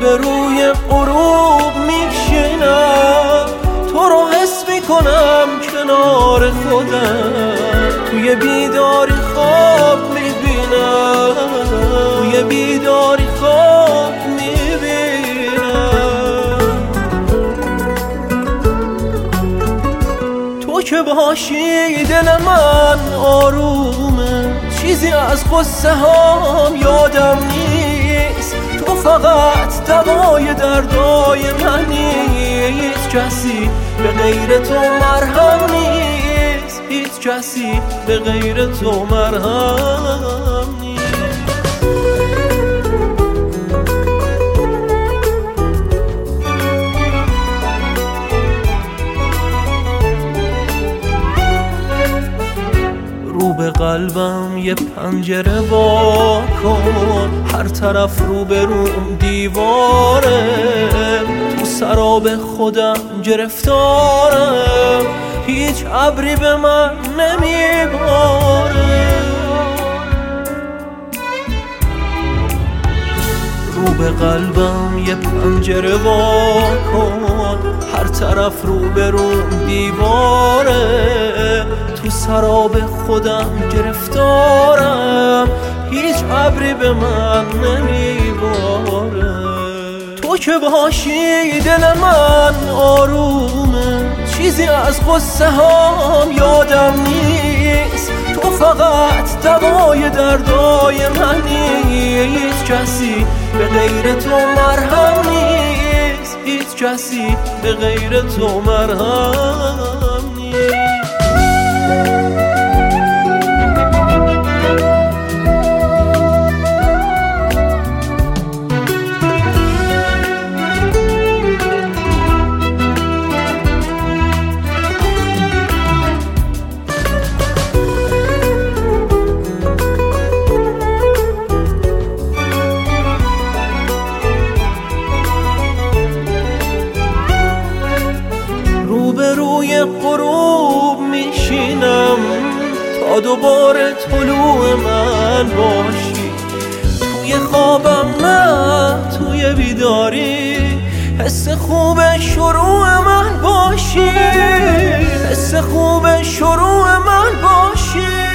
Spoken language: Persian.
روبروی غروب میشینم، تو رو حس میکنم کنار خودم، توی بیداری خواب میبینم، توی بیداری خواب میبینم. تو که باشی دل من آرومه، چیزی از غصه هام یادم نیست. تو فقط دوای دردای منی، هیچ کسی به غیر تو مرهم نیست، هیچ کسی به غیر تو مرهم نیست. رو به قلبم یه پنجره وا کن، هر طرف رو به روم دیواره، تو سراب خودم گرفتارم، هیچ ابری به من نمیباره. رو به قلبم یه پنجره وا کن، هر طرف رو به روم دیواره، تو سراب خودم گرفتارم، هیچ ابری به من نمیباره. تو که باشی دل من آرومه، چیزی از غصه هام یادم نیست. تو فقط دوای دردای منی، هیچ کسی به غیر تو مرهم نیست، هیچ کسی به غیر تو مرهم نیست. روبروی غروب میشینم تا دوباره طلوع من باشی، توی خوابم نه توی بیداری، حس خوب شروع من باشی، حس خوب شروع من باشی.